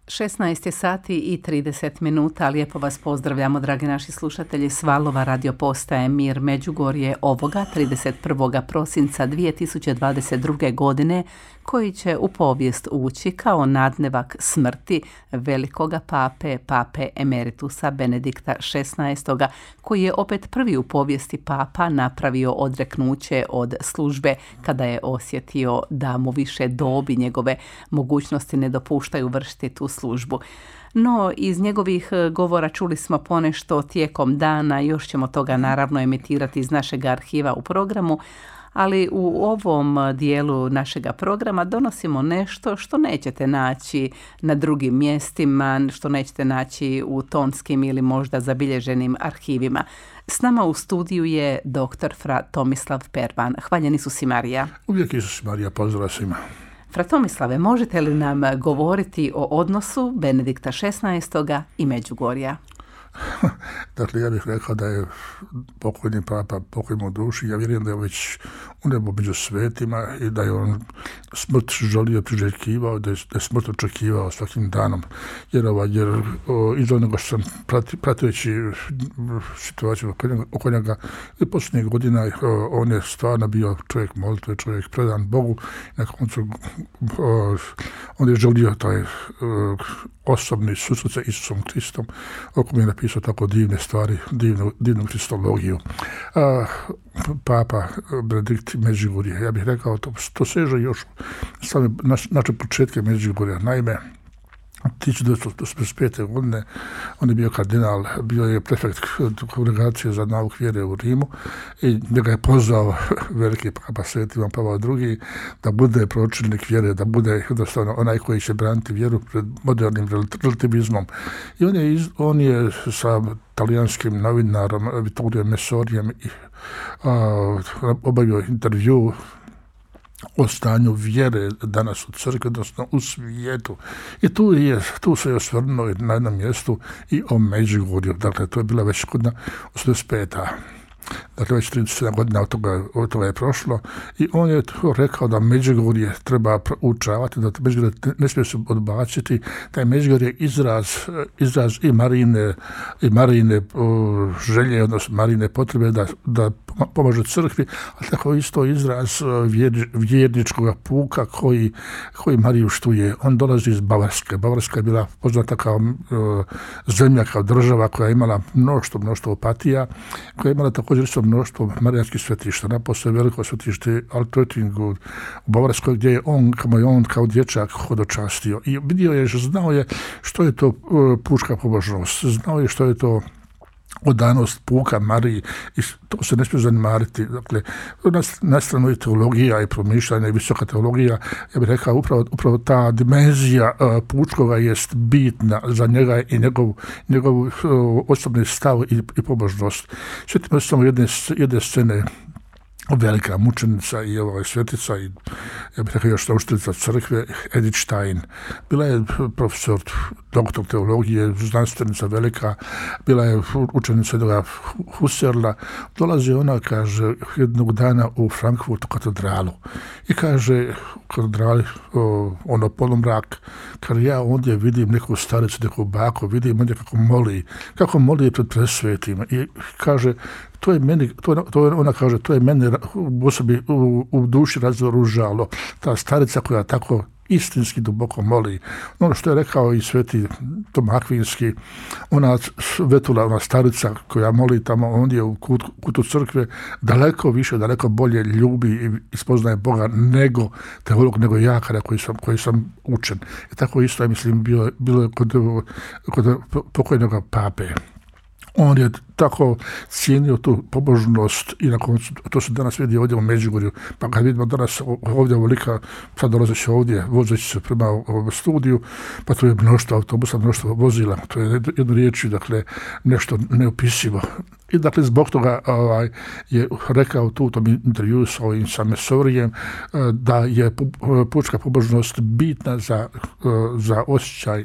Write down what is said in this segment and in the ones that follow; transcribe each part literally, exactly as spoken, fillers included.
šesnaest je sati i trideset minuta. Lijepo vas pozdravljamo, dragi naši slušatelji, s valova radio postaje Mir Međugorje ovoga trideset prvog prosinca dvije tisuće dvadeset druge. godine, koji će u povijest ući kao nadnevak smrti velikoga pape, pape emeritusa Benedikta šesnaestog. koji je opet prvi u povijesti papa napravio odreknuće od službe kada je osjetio da mu više dobi njegove mogućnosti ne dopuštaju vršiti tu službu. No, iz njegovih govora čuli smo ponešto tijekom dana, još ćemo toga naravno emitirati iz našeg arhiva u programu, ali u ovom dijelu našega programa donosimo nešto što nećete naći na drugim mjestima, što nećete naći u tonskim ili možda zabilježenim arhivima. S nama u studiju je doktor fra Tomislav Pervan. Hvaljen Isus i Marija. Uvijek Isus i Marija, pozdrav svima. Fra Tomislave, možete li nam govoriti o odnosu Benedikta šesnaestog. i Međugorja? Dakle, ja bih rekao da je pokojni papa, pokoj mu duši, ja vjerujem da je već u nebu među svetima i da je on smrt želio, priželjkivao, da je, da je smrt očekivao svakim danom. Jer, jer o, iz onoga što sam prati, pratujući situaciju oko njega, oko njega i posljednjih godina o, on je stvarno bio čovjek molitve, čovjek predan Bogu. Na koncu o, on je želio taj o, osobni susret sa Isusom Kristom, oko mi je napisao tako divne stvari, divnu, divnu kristologiju. A, Papa Benedikt Međugorje, ja bih rekao, to, to seže još same naš, naše početke Međugorja. Naime, tisuću devetsto osamdeset pete. godine on je bio kardinal, bio je prefekt kongregacije za nauk vjere u Rimu i njega je pozvao veliki papa Sveti Ivan Pavao drugi. da bude pročelnik vjere, da bude jednostavno onaj koji će braniti vjeru pred modernim relativizmom. I on je, iz, on je sa talijanskim novinarom Vittorio Messorijem a, obavio intervju o stanju vjere danas u crkvi, odnosno u svijetu. I tu, je, tu se je osvrnuo na jednom mjestu i o Međugorju. Dakle, to je bila već godina osamdeset peta. Dakle, već trideset sedam godina od toga, od toga je prošlo i on je rekao da Međugorje treba učavati, da Međugorje ne smije se odbaciti. Taj Međugorje je izraz, izraz i Marine, i Marine želje, odnosno Marine potrebe da, da pomaže crkvi, ali tako isto izraz vjer, vjerničkog puka koji, koji Mariju štuje. On dolazi iz Bavarske. Bavarska je bila poznata kao uh, zemlja, kao država koja je imala mnoštvo, mnoštvo opatija, koja je imala također isto mnoštvo marijanskih svetišta. Naposlije veliko svetište Altöttingu u Bavarskoj, gdje je on, kao je on kao dječak hodočastio. I vidio je, znao je što je to uh, pučka pobožnost, znao je što je to odanost puka Mariji i to se ne smije zanemariti. Dakle, na, na stranu je teologija i promišljanje i visoka teologija. Ja bih rekao upravo, upravo ta dimenzija uh, pučkoga jest bitna za njega i njegov, njegov uh, osobni stav i, i pobožnost. Sjetimo se samo jedne, jedne scene. Velika mučenica i ova svetica i ja bih rekao još učiteljica crkve Edith Stein. Bila je profesor, doktor teologije, znanstvenica velika, bila je učenica jednoga Husserla. Dolazi ona, kaže, jednog dana u Frankfurtu katedralu i kaže u katedrali o, ono polumrak, kad ja ondje vidim neku staricu, neku baku, vidim ondje kako moli, kako moli pred presvetima i kaže, to je meni, to je, to je, ona kaže, to je meni u osobi, u, u duši razoružalo. Ta starica koja tako istinski duboko moli. Ono što je rekao i sveti Tom Akvinski, ona vetula, ona starica koja moli tamo ondje u kut, kutu crkve, daleko više, daleko bolje ljubi i spoznaje Boga nego teolog, nego ja kada koji sam, koji sam učen. I tako isto, ja mislim, bilo, bilo je kod, kod pokojnog pape. On je tako cijenio tu pobožnost i na koncu, to se danas vidi ovdje u Međugorju, pa kad vidimo danas ovdje ovolika, sad dolazeći ovdje, vozeći se prema ovom studiju, pa tu je mnoštvo autobusa, mnoštvo vozila, to je jedno riječi, dakle, nešto neopisivo. I dakle, zbog toga ovaj, je rekao tu u tom intervju s ovim sa Messorijem da je pučka pobožnost bitna za, za osjećaj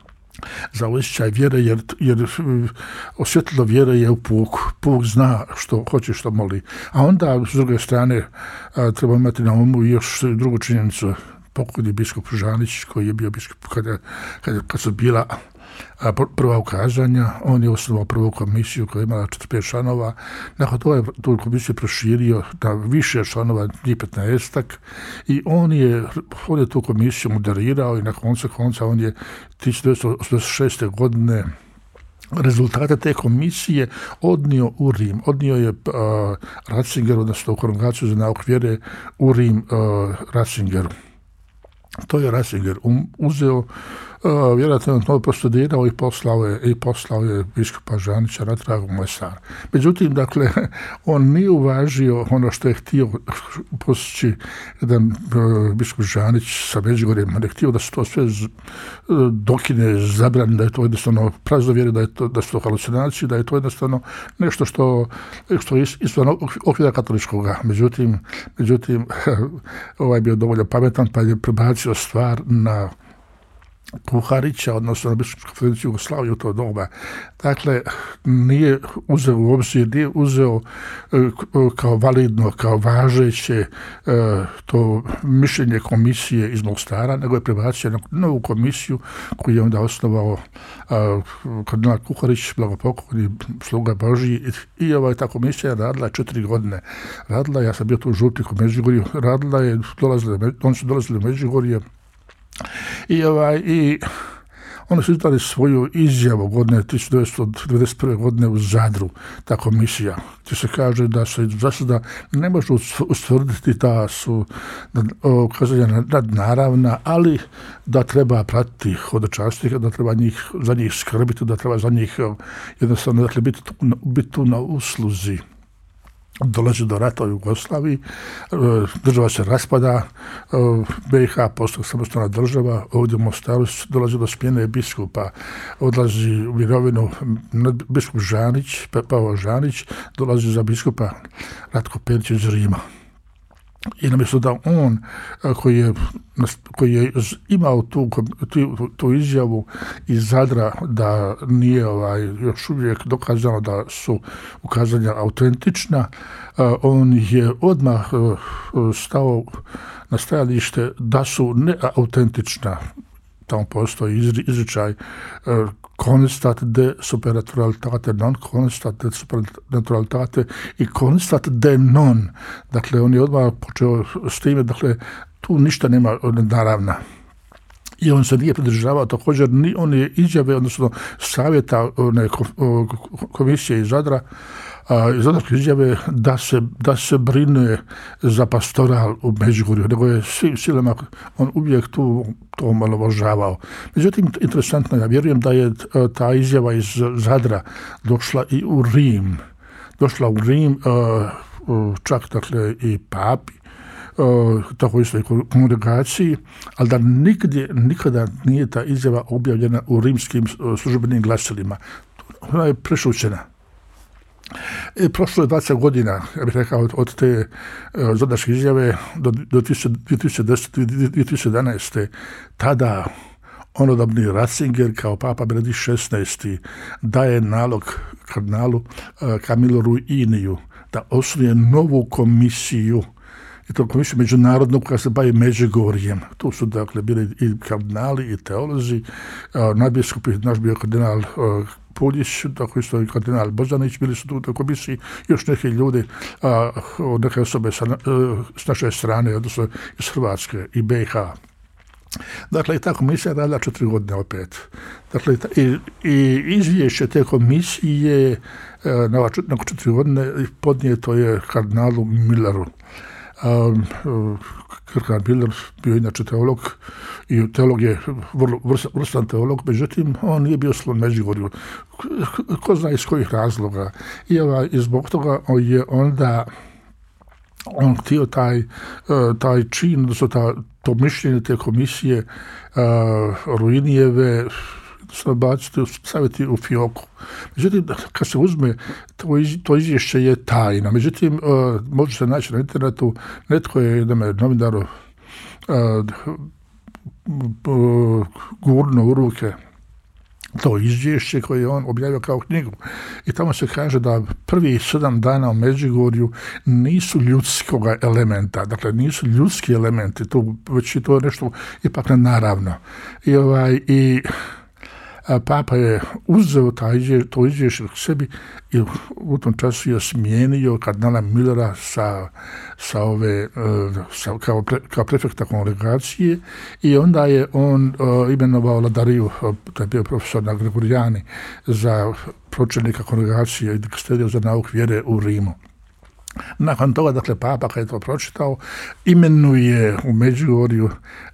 za osjećaj vjere, jer, jer osjetilo vjere je u puku. Puk zna što hoće, što moli. A onda, s druge strane, treba imati na umu još drugu činjenicu. pokojni biskup Žanić, koji je bio biskup kada, kada, kad su bila a, prva ukazanja. On je osnovao prvu komisiju koja je imala četrdeset pet članova. Nakon toga je tu komisiju proširio na više članova, njih petnaestak, i on je, on je tu komisiju moderirao i na koncu konca on je tisuću devetsto osamdeset šeste. godine rezultate te komisije odnio u Rim. Odnio je uh, Ratzinger, odnosno Kongregaciju za nauk vjere u Rim uh, Ratzingeru. To je Ratzinger um, uzeo, uh, vjerojatno je to prostudirao i poslao je, i poslao je biskupa Žanića natrag u Mostar. Međutim, dakle, on nije uvažio ono što je htio postići jedan uh, biskup Žanić sa Međugorjem. On je htio da se to sve z, uh, dokine, zabrani, da je to jednostavno praznovjere, da je to, da su to halucinacije, da je to jednostavno nešto što, što je izvan okvira katoličkoga. Međutim, međutim ovaj je bio dovoljno pametan, pa je prebacio stvar na Kuharića, odnosno na biskupsku konferenciju Jugoslavije u to doba. Dakle, nije uzeo u obzir, nije uzeo kao validno, kao važeće to mišljenje komisije iz Mostara, nego je prebacio na novu komisiju koju je onda osnovao kardinal Kuharić, blagopokojni sluga Božji, i ovaj, ta komisija je radila četiri godine. Radila, ja sam bio tu u Župniku u Međugorju, radila je, dolazili, oni su dolazili u Međugorje, I, ovaj, i oni su izdali svoju izjavu godine tisuću devetsto devedeset prve. godine u Zadru, ta komisija, gdje se kaže da se za sada ne može ustvrditi da su ukazanja nadnaravna, ali da treba pratiti hodočasnika, da treba njih, za njih skrbiti, da treba za njih jednostavno dakle, biti, tu, biti tu na usluzi. Dolazi do rata u Jugoslaviji, država se raspada, B i H postaje samostalna država, ovdje u Mostaru dolazi do smjene biskupa, odlazi u mirovinu biskup Žanić, Pavao Žanić, dolazi za biskupa Ratko Perić iz Rima. I namjesto da on koji je, koji je imao tu, tu, tu izjavu iz Zadra da nije ovaj, još uvijek dokazano da su ukazanja autentična, on je odmah stao na stajalište da su neautentična. Tamo postoji izričaj constat de supernaturalitate, non constat de supernaturalitate i constat de non. Dakle, on je odmah počeo s time, dakle, tu ništa nema naravna. I on se nije pridržavao također ni one izjave, odnosno savjeta one komisije iz Zadra, iz Zadarske izjave da se, da se brine za pastoral u Međugorju, nego je svim silama on uvijek tu to omalovažavao. Međutim, interesantno, ja vjerujem da je ta izjava iz Zadra došla i u Rim. Došla u Rim, čak dakle i papi, tako isto i kongregaciji, ali da nigdje, nikada nije ta izjava objavljena u rimskim službenim glasilima. Ona je prešućena. E, prošlo je dvadeset godina, ja bih rekao, od, od te uh, zadarske izjave do, do dvije tisuće desete. dvije tisuće jedanaeste. Tada onodobni Ratzinger kao papa Benedikt šesnaesti. daje nalog kardinalu uh, Camillo Ruiniju da osnuje novu komisiju, i to komisiju međunarodnu koja se bavi Međugorjem. Tu su dakle bili i kardinali i teolozi, uh, nadbiskupi, naš bio kardinal uh, Puljić, tako isto i kardinal Bozanić, bili su tu u komisiji, još neki ljudi, a, neke osobe sa, s naše strane, odnosno iz Hrvatske i B i H. Dakle, i ta komisija radila četiri godine opet. Dakle, i, i izvješće te komisije na nakon četiri godine podnijeto je kardinalu Milleru. Um, Kardinal Miller bio inače teolog i teolog je vrlo vrstan teolog, međutim on nije bio sklon Međugorju, ko zna iz kojih razloga. I, ovaj, i zbog toga on je onda on htio taj, taj čin, odnosno ta, to mišljenje te komisije uh, Ruinijeve baciti, staviti u fioku. Međutim, kad se uzme, to, iz, to izvješće je tajna. Međutim, uh, može se naći na internetu, netko je jednom novinaru uh, uh, gurno u ruke to izvješće koje je on objavio kao knjigu. I tamo se kaže da prvi sedam dana u Međugorju nisu ljudskog elementa, dakle nisu ljudski elementi, to, već je to nešto ipak nenaravno. I, ovaj, i a Papa je uzeo taj, to izvješće k sebi i u tom času je smijenio kardinala Millera sa, sa ove, sa, kao, pre, kao prefekta kongregacije i onda je on uh, imenovao Ladariju, to je bio profesor na Gregorijani, za pročelnika kongregacije i dikasterija za nauk vjere u Rimu. Nakon toga, dakle, Papa kad je to pročitao, imenuje u Međugorju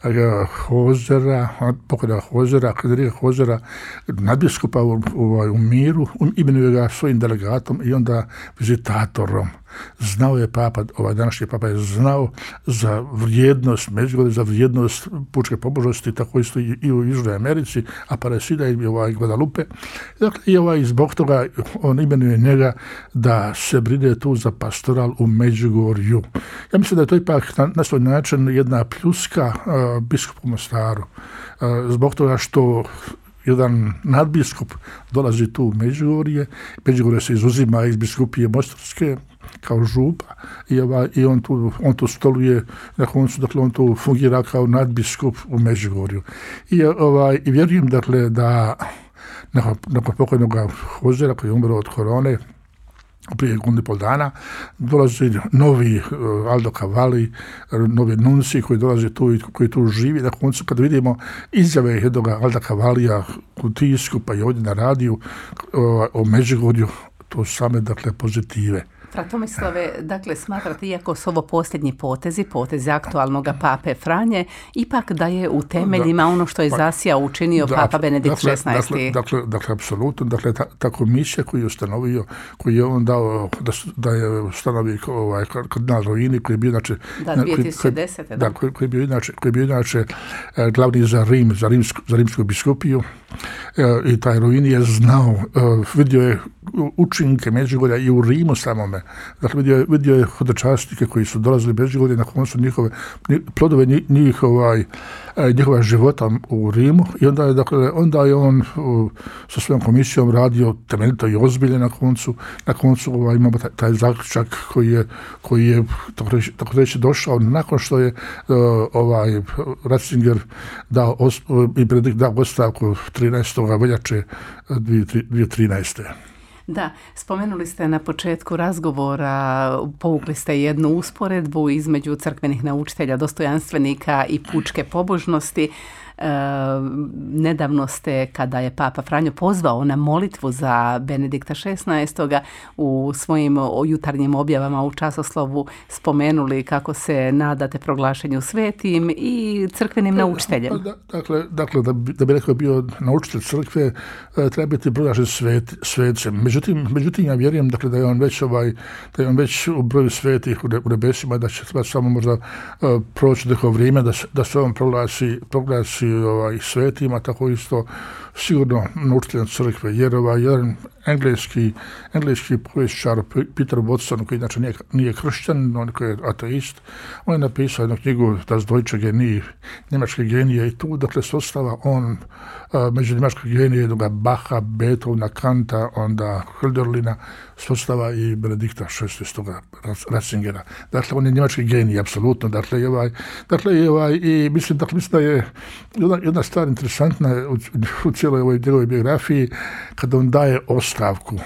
Hozera, pokojna Hozera, Frederika Hozera, nadbiskupa u, u, u Miru, imenuje ga svojim delegatom i onda vizitatorom. Znao je Papa, ovaj današnji Papa je znao za vrijednost Međugorja, za vrijednost pučke pobožnosti, tako isto i, i u Južnoj Americi, Aparecida i ovaj Guadalupe. Dakle, i ovaj, zbog toga on imenuje njega da se brine tu za pastoral u Međugorju. Ja mislim da je to ipak na, na svoj način jedna pljuska uh, biskupu u Mostaru. Uh, zbog toga što jedan nadbiskup dolazi tu u Međugorje, Međugorje se izuzima iz biskupije Mostarske kao župa i, ova, i on, tu, on tu stoluje, na koncu, dakle, on tu fungira kao nadbiskup u Međugorju. I, ovaj, i vjerujem, dakle, da nakon, nakon pokojnog Hozera koji je umro od korone, prije godinu i pol dana, dolazi novi uh, Aldo Cavalli, novi nunci koji dolazi tu i koji tu živi. Na koncu, kad vidimo izjave jednog Alda Cavallija u tisku, pa i ovdje na radiju uh, o Međugorju, to same, dakle, pozitive. Fra Tomislave, dakle, smatrate, iako su ovo posljednji potezi, potezi aktualnog Pape Franje, ipak da je u temeljima da, ono što je pa, zasijao učinio da, Papa Benedikt šesnaesti. Dakle, dakle, dakle, apsolutno, dakle, ta, ta komisija koju je ustanovio, koju je on dao, da, da je ustanovio ovaj, kardinal Roini, koji je bio, znači, da, dvije tisuće desete. Da, koji, koji je bio, inače, koji je bio, inače, glavni za Rim, za, rimsku, za rimsku biskupiju, i taj Roini je znao, vidio je učinke Međugorja i u Rimu samome. Dakle, vidio je, vidio je hodočasnike koji su dolazili Međugorje, na koncu njihove, plodove njih, ovaj, njihova života u Rimu i onda je, dakle, onda je on u, sa svojom komisijom radio temeljito i ozbiljno na koncu. Na koncu ovaj, imamo taj, taj zaključak koji je, koji je tako reći, tako reći došao nakon što je uh, ovaj Ratzinger dao os, i Benedikt dao ostavku trinaestog veljače dvije tisuće trinaeste. Da, spomenuli ste na početku razgovora, povukli ste jednu usporedbu između crkvenih naučitelja, dostojanstvenika i pučke pobožnosti. E, nedavno ste, kada je Papa Franjo pozvao na molitvu za Benedikta šesnaestog u svojim jutarnjim objavama u časoslovu spomenuli kako se nadate proglašenju svetim i crkvenim naučiteljem. Da, dakle, dakle da, bi, da bi neko bio naučitelj crkve, treba biti proglašen svet, svetcem. Međutim, međutim, ja vjerujem, dakle, da je on već ovaj, da je on već u broju svetih u, u nebesima, da će treba samo možda uh, proći neko vrijeme da, da se on proglasi, proglasi ovaj, svetima, tako isto sigurno naučiteljem crkve, jer ovaj, jedan engleski, engleski povjesničar Peter Watson, koji inače nije, nije kršćan, on koji je ateist, on je napisao jednu knjigu Das Deutsche Genie, njemačke genije, i tu, dakle, se ostava on a, među njemačke genije jednoga Bacha, Beethovena, Kanta, onda Hölderlina, se ostava i Benedikta šesnaestog Ratzingera. Dakle, on je njemački genij, apsolutno. Dakle, i ovaj, dakle, i ovaj, i mislim, dakle, mislim da je jedna, jedna stvar interesantna u, u cijeloj ovoj njegovoj biografiji, kada on daje ostavku.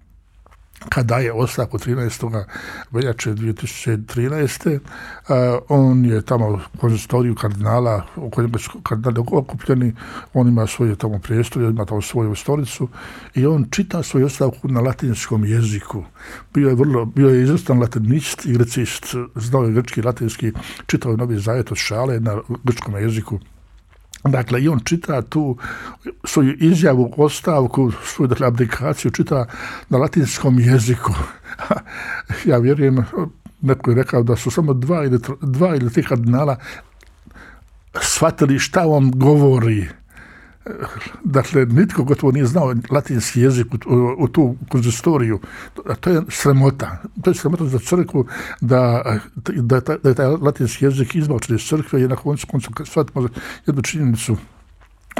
Kada je ostavku trinaestog veljače dvije tisuće trinaeste. Uh, on je tamo u konzistoriju kardinala, u kojem su kardinali okupljeni, on ima svoje tamo prijestolje, ima tamo svoju stolicu i on čita svoju ostavku na latinskom jeziku. Bio je vrlo, bio je izvrstan latinist i grecist, znao je grčki, latinski, čitao je Novi Zavet od šale na grčkom jeziku. Dakle, i on čita tu svoju izjavu, ostavku, svoju, dakle, abdikaciju, čita na latinskom jeziku. Ja vjerujem, neko je rekao da su samo dva ili, dva ili tri kardinala shvatili šta on govori. Dakle, nitko gotovo nije znao latinski jezik u, u, u tu konzistoriju. To je sramota. To je sramota za crkvu da, da, da, da je taj latinski jezik izbačen iz crkve i na koncu koncu shvatimo jednu činjenicu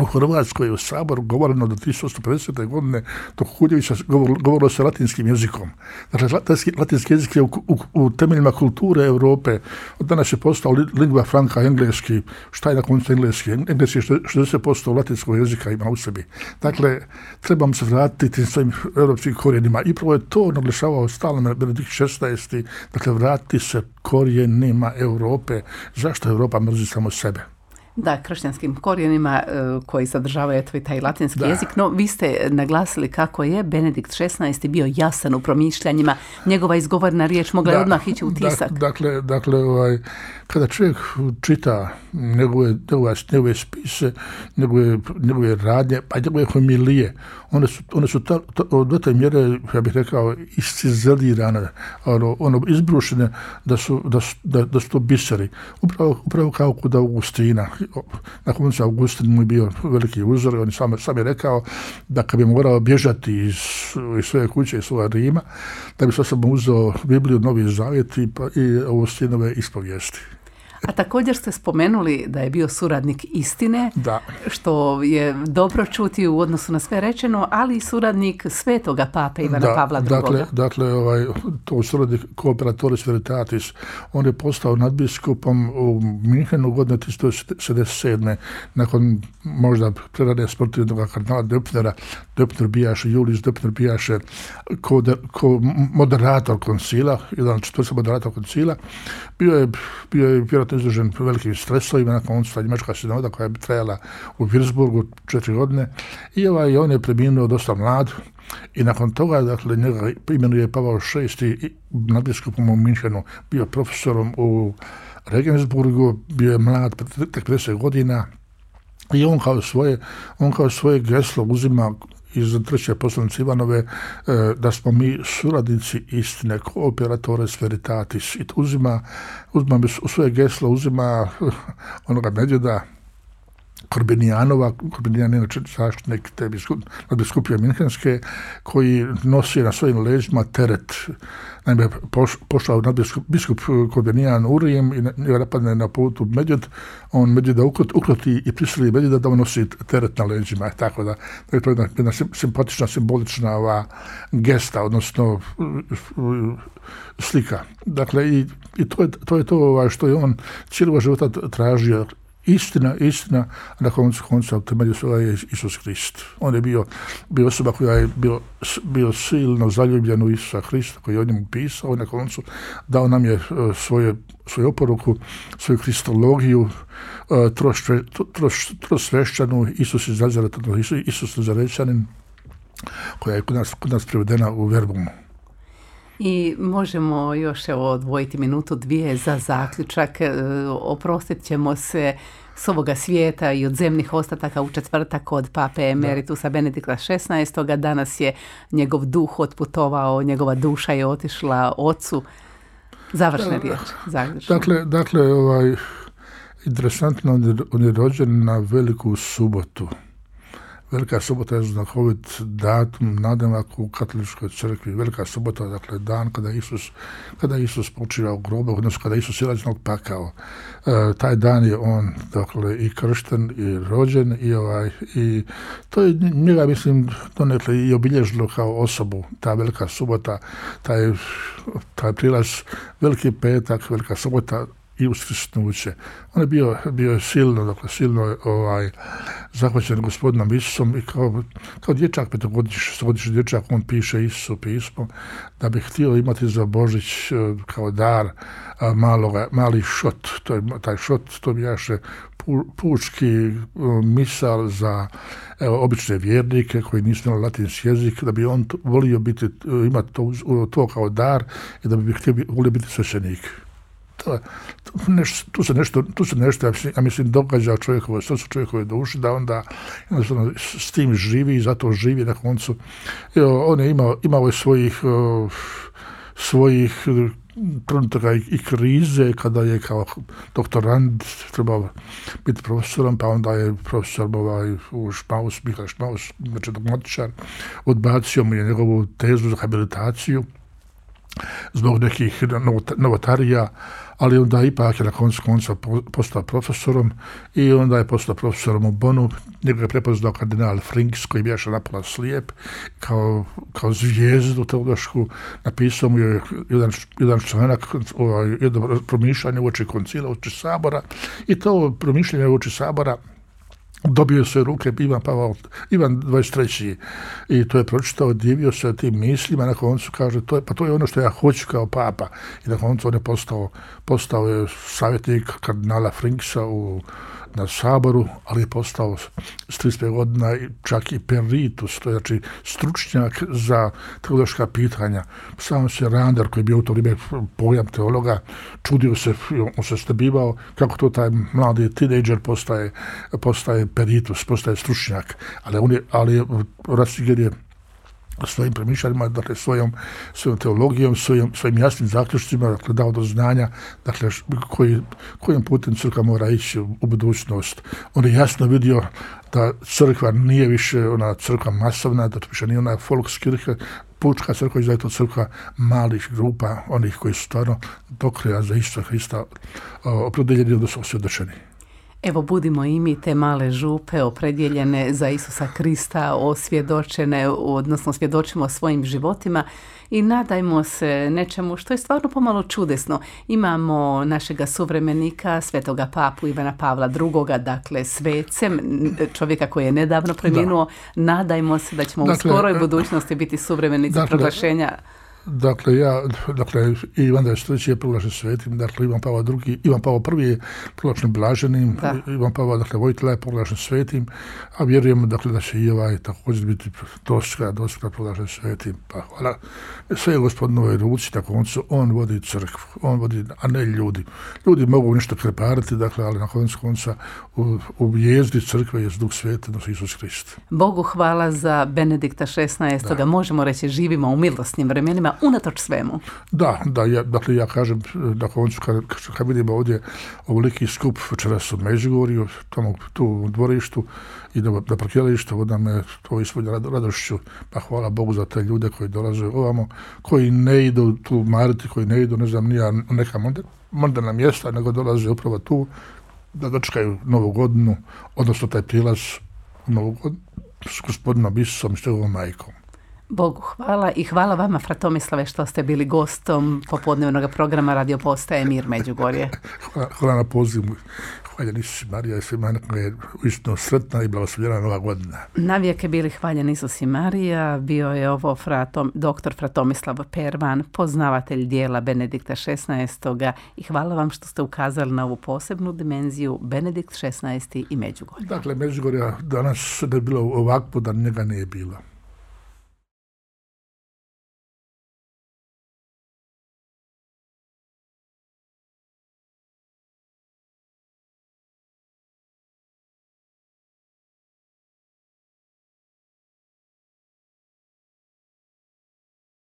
u Hrvatskoj u Saboru govoreno do tisuću osamsto pedesete godine do Kukuljevića govor, govorilo se latinskim jezikom. Dakle, latinski, latinski jezik je u, u, u temeljima kulture Europe. Od danas je postao lingua franca engleski. Šta je na koncu engleski? Engleski šezdeset posto latinskog jezika ima u sebi. Dakle, trebamo se vratiti svojim europskim korijenima. I prvo je to naglašavao stalno Benedikt šesnaesti. Dakle, vratiti se korijenima Europe. Zašto Europa mrzi samo sebe? Da, kršćanskim korijenima uh, koji sadržavaju eto i taj latinski da. jezik, no vi ste naglasili kako je Benedikt šesnaesti bio jasan u promišljanjima, njegova izgovorna riječ mogla je odmah ići u tisak. Da, dakle, dakle ovaj, kada čovjek čita njegove, njegove, njegove spise, njegove, njegove radnje, pa njegove homilije, one su, one su ta, ta, do te mjere, ja bih rekao, iscizelirane, ono, ono izbrušene, da su, da, su, da, da su to biseri. Upravo, upravo kao kod Augustina. Na koncu Augustin mu je bio veliki uzor, on sam, sam je rekao da kad bi morao bježati iz, iz svoje kuće, iz svoga Rima, da bi se osobno uzeo Bibliju, Novi Zavjet i, pa, i Augustinove ispovijesti. A također ste spomenuli da je bio suradnik istine, da. Što je dobro čuti u odnosu na sve rečeno, ali i suradnik svetoga pape Ivana da, Pavla drugog. Dakle, dakle ovaj, to suradnik Cooperatoris Veritatis, on je postao nadbiskupom u Minhenu godine tisuću devetsto šezdeset sedme nakon možda prerane smrti jednog kardinala Döpfnera. Döpfner bijaše, Julius Döpfner bijaše ko, ko moderator koncila, jedan četvrti moderator koncila, bio je, bio je vjerojatno izložen velikim stresovima na koncu njemačka sinoda koja je trajala u Würzburgu četiri godine i ovaj, on je preminuo dosta mlad i nakon toga, dakle, njega imenuje Pavao šesti nadbiskupom u Minhenu, bio profesorom u Regensburgu, bio je mlad, tek pedeset godina i on kao svoje, on kao svoje geslo uzima iz treće poslanice Ivanove, da smo mi suradnici istine, Cooperatores Veritatis. I uzima, uzima u svoje geslo, uzima onoga medvjeda Korbinijanova, Korbinijan je inače zaštitnik te nadbiskupije Minhenske, koji nosi na svojim leđima teret. Naime, poš, pošao nadbiskup biskup Korbinijan u Rim i njega napadne na putu medvjed, on medvjeda ukroti i prisili medvjeda da on nosi teret na leđima. Tako da, to je jedna, jedna simpatična, simbolična ova gesta, odnosno slika. Dakle, i, i to je to, je to ovaj, što je on cijelog života tražio. Istina, istina, a na koncu konca u temelju svega je Isus Krist. On je bio, bio osoba koja je bio, bio silno zaljubljen u Isusa Krista, koji je o njemu pisao i na koncu dao nam je svoje, svoju oporuku, svoju kristologiju, trosvešćanu, Isus iz Nazareta, Isus Nazarećanin, koja je kod nas, kod nas prevedena u Verbumu. I možemo još evo odvojiti minutu, dvije za zaključak. Oprostit ćemo se s ovoga svijeta i od zemnih ostataka u četvrtak od pape emeritusa Benedikta šesnaestog. Danas je njegov duh otputovao, njegova duša je otišla ocu. Završne riječi. Dakle, dakle ovaj, interesantno, on je rođen na Veliku subotu. Velika subota je znakovit datum, nadimak u katoličkoj crkvi. Velika subota, dakle, dan kada Isus, kada Isus počiva u grobu, odnosno kada Isus silazi od pakao. E, taj dan je on, dakle, i kršten, i rođen, i ovaj, i to je njega, mislim, donekle i obilježilo kao osobu, ta velika subota, taj, taj prilaz, veliki petak, velika subota, i uskrsnuće. On je bio, bio silno, dakle, silno ovaj, zahvaćen gospodinom Isusom i kao, kao dječak, petogodišnji dječak, on piše Isusu pismo da bi htio imati za Božić kao dar maloga, mali šot. To je, taj šot, to bijaše pu, pučki misal za evo, obične vjernike koji nisu znali latinski jezik, da bi on to, volio biti, imati to, to kao dar i da bi htio volio biti sveštenik. To, to, nešto, tu se nešto, tu se nešto, ja mislim, događa čovjekovoj srcu, čovjekovoj duši, da onda s tim živi i zato živi na koncu. Evo, on je imao, imao je svojih, uh, svojih trenutaka i, i krize, kada je kao doktorand trebao biti profesorom, pa onda je profesor ovaj, u Šmaus, Mihael Šmaus, znači dogmatičar, odbacio mu je njegovu tezu za habilitaciju. zbog nekih novotarija, ali onda ipak je na koncu konca postao profesorom i onda je postao profesorom u Bonu. Njega je prepoznao kardinal Frings, koji je bio napola slijep, kao, kao zvijezdu teološku. Napisao mu je jedan, jedan članak, ovaj, jedno promišljanje uoči koncila, uoči sabora, i to promišljanje uoči sabora dobio je svoje ruke Ivan Pavao, Ivan dvadeset treći i to je pročitao, divio se tim mislima, na koncu kaže, to je, pa to je ono što ja hoću kao papa. I na koncu on je postao, postao je savjetnik kardinala Fringsa u, na saboru, ali je postao s trideset pet godina čak i peritus, to je znači stručnjak za teološka pitanja. Sam se Rander, koji je bio u to vrijeme pojam teologa, čudio se, on se stebivao kako to taj mladi tinejdžer postaje, postaje peritus, postaje stručnjak, ali on je, ali Ratzinger je svojim premišljanjima, dakle svojom, svojom teologijom, svojim, svojim jasnim zaključcima, dakle dao do znanja, dakle koji, kojim putem crkva mora ići u, u budućnost. On je jasno vidio da crkva nije više ona crkva masovna, da to više nije ona Volkskirche, pučka crkva, i da je to crkva malih grupa, onih koji su stvarno do kraja za Isusa Hrista opredeljeni, odnosno osvjedočeni. Evo, budimo i mi te male župe opredjeljene za Isusa Krista, osvjedočene, odnosno svjedočimo svojim životima i nadajmo se nečemu što je stvarno pomalo čudesno. Imamo našega suvremenika, svetoga papu Ivana Pavla drugoga, dakle svecem, čovjeka koji je nedavno preminuo. Da. Nadajmo se da ćemo dakle, u skoroj budućnosti biti suvremenici dakle, proglašenja. Dakle, ja, dakle, Ivan dvadeset treći je proglašen svetim, dakle, Ivan Pavao drugi, Ivan Pavao prvi je proglašen blaženim, da. Ivan Pavao, dakle, Vojtila je proglašen svetim, a vjerujemo, dakle, da će i ovaj također biti dosta, dosta proglašen svetim. Pa hvala. Sve je Gospodinovoj ruci, tako on, on vodi crkvu, on vodi, a ne ljudi. Ljudi mogu nešto krepariti, dakle, ali na koncu konca u, u jezdi crkve je Duh Sveti, odnosno Isus Krist. Bogu hvala za Benedikta šesnaestoga. Možemo reći, živimo u milosnim vremenima, unatoč svemu. Da, da, ja, dakle ja kažem na koncu kad, kad vidimo ovdje ovoliki skup večeras u Međugorju, tamo tu u dvorištu i na, na parkiralištu, onda me to ispunja radošću, pa hvala Bogu za te ljude koji dolaze ovamo, koji ne idu tu mariti, koji ne idu, ne znam, nija neka moderna mjesta, nego dolaze upravo tu da dočekaju Novu godinu, odnosno taj prilaz u Novu godinu s Gospodinom Isusom i s njegovom majkom. Bogu hvala i hvala vama, fra Tomislave, što ste bili gostom popodnevnog programa Radio Postaje Mir Međugorje. Hvala, hvala na pozivu. Hvaljen Isus i Marija i svima neka je uistinu sretna i blagoslovljena Nova godina. Navijek je bili hvaljen Isus i Marija. Bio je ovo fra Tom, doktor fra Tomislav Pervan, poznavatelj dijela Benedikta šesnaestoga, i hvala vam što ste ukazali na ovu posebnu dimenziju Benedikt šesnaesti i Međugorje. Dakle, Međugorja danas ne bilo ovakvo da njega nije bilo.